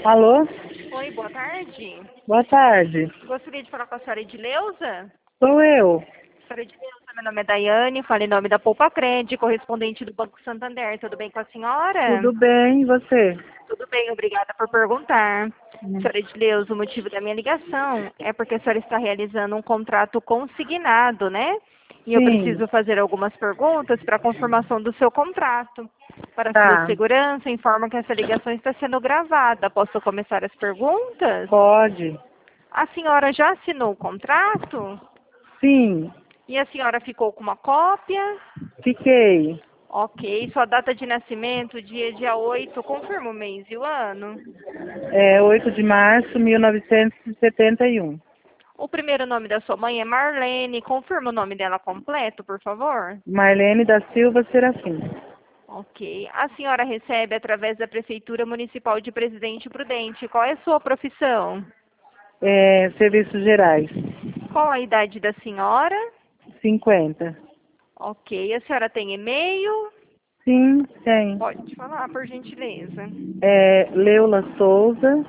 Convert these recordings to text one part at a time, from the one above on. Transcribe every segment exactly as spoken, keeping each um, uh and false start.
Alô? Oi, boa tarde. Boa tarde. Gostaria de falar com a senhora Edileuza. Sou eu. Senhora Edileuza, meu nome é Daiane, falo em nome da Poupa Cred, correspondente do Banco Santander. Tudo bem com a senhora? Tudo bem, e você? Tudo bem, obrigada por perguntar. Hum. Senhora Edileuza, o motivo da minha ligação é porque a senhora está realizando um contrato consignado, né? E eu Sim, preciso fazer algumas perguntas para a confirmação do seu contrato. Para sua tá. segurança, informa que essa ligação está sendo gravada. Posso começar as perguntas? Pode. A senhora já assinou o contrato? Sim, E a senhora ficou com uma cópia? fiquei. Ok. Sua data de nascimento, dia dia oito, confirma o mês e o ano? É oito de março de mil novecentos e setenta e um. O primeiro nome da sua mãe é Marlene. Confirma o nome dela completo, por favor? Marlene da Silva Serafim. Ok. A senhora recebe através da Prefeitura Municipal de Presidente Prudente. Qual é a sua profissão? É, Serviços Gerais. Qual a idade da senhora? cinquenta. Ok. A senhora tem e-mail? Sim, tem. Pode falar, por gentileza. É Leula Souza,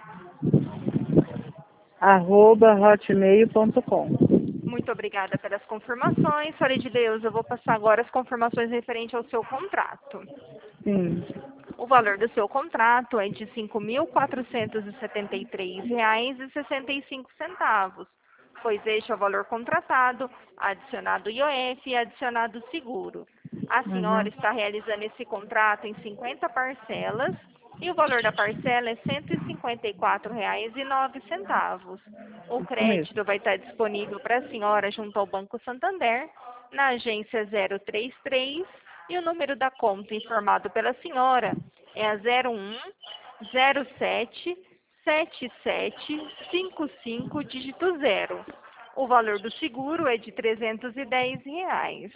arroba hotmail ponto com. Muito obrigada pelas confirmações. Senhora de Deus, eu vou passar agora as confirmações referentes ao seu contrato. Sim. O valor do seu contrato é de cinco mil quatrocentos e setenta e três reais e sessenta e cinco centavos, pois este é o valor contratado, adicionado I O F e adicionado seguro. A senhora Uhum. está realizando esse contrato em cinquenta parcelas e o valor da parcela é cento e cinquenta e quatro reais e nove centavos. O Isso mesmo. crédito vai estar disponível para a senhora junto ao Banco Santander, na agência zero três três, e o número da conta informado pela senhora é a zero um zero sete sete sete cinco cinco dígito zero. O valor do seguro é de trezentos e dez reais.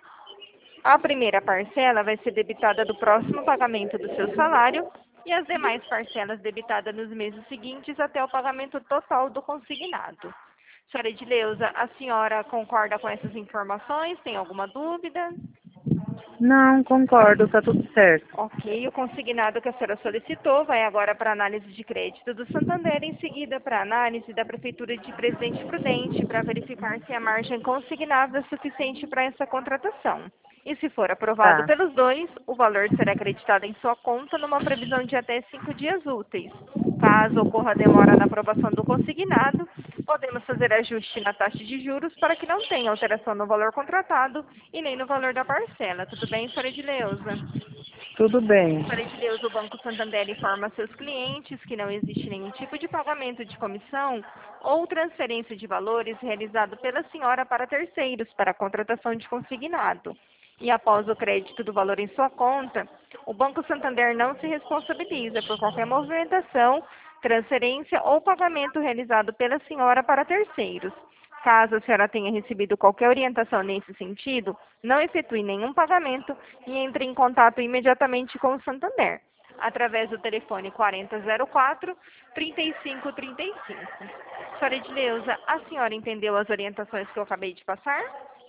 A primeira parcela vai ser debitada do próximo pagamento do seu salário e as demais parcelas debitadas nos meses seguintes até o pagamento total do consignado. Senhora Edileuza, a senhora concorda com essas informações? Tem alguma dúvida? Não, concordo, tá tudo certo. Ok, o consignado que a senhora solicitou vai agora para análise de crédito do Santander, em seguida para análise da Prefeitura de Presidente Prudente, para verificar se a margem consignável é suficiente para essa contratação. E se for aprovado Tá. pelos dois, o valor será acreditado em sua conta numa previsão de até cinco dias úteis. Caso ocorra demora na aprovação do consignado, podemos fazer ajuste na taxa de juros para que não tenha alteração no valor contratado e nem no valor da parcela. Tudo bem, senhora Edileuza? Tudo bem. Senhora Edileuza, o Banco Santander informa a seus clientes que não existe nenhum tipo de pagamento de comissão ou transferência de valores realizado pela senhora para terceiros para a contratação de consignado. E após o crédito do valor em sua conta, o Banco Santander não se responsabiliza por qualquer movimentação, transferência ou pagamento realizado pela senhora para terceiros. Caso a senhora tenha recebido qualquer orientação nesse sentido, não efetue nenhum pagamento e entre em contato imediatamente com o Santander, através do telefone quarenta zero quatro, trinta e cinco trinta e cinco. Senhora Edileuza, a senhora entendeu as orientações que eu acabei de passar?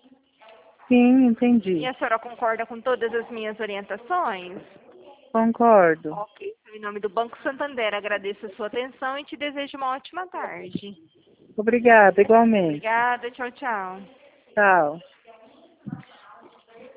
Sim, E entendi. a senhora concorda com todas as minhas orientações? Concordo. Ok. Em nome do Banco Santander, agradeço a sua atenção e te desejo uma ótima tarde. Obrigada, igualmente. Obrigada, tchau, tchau. Tchau.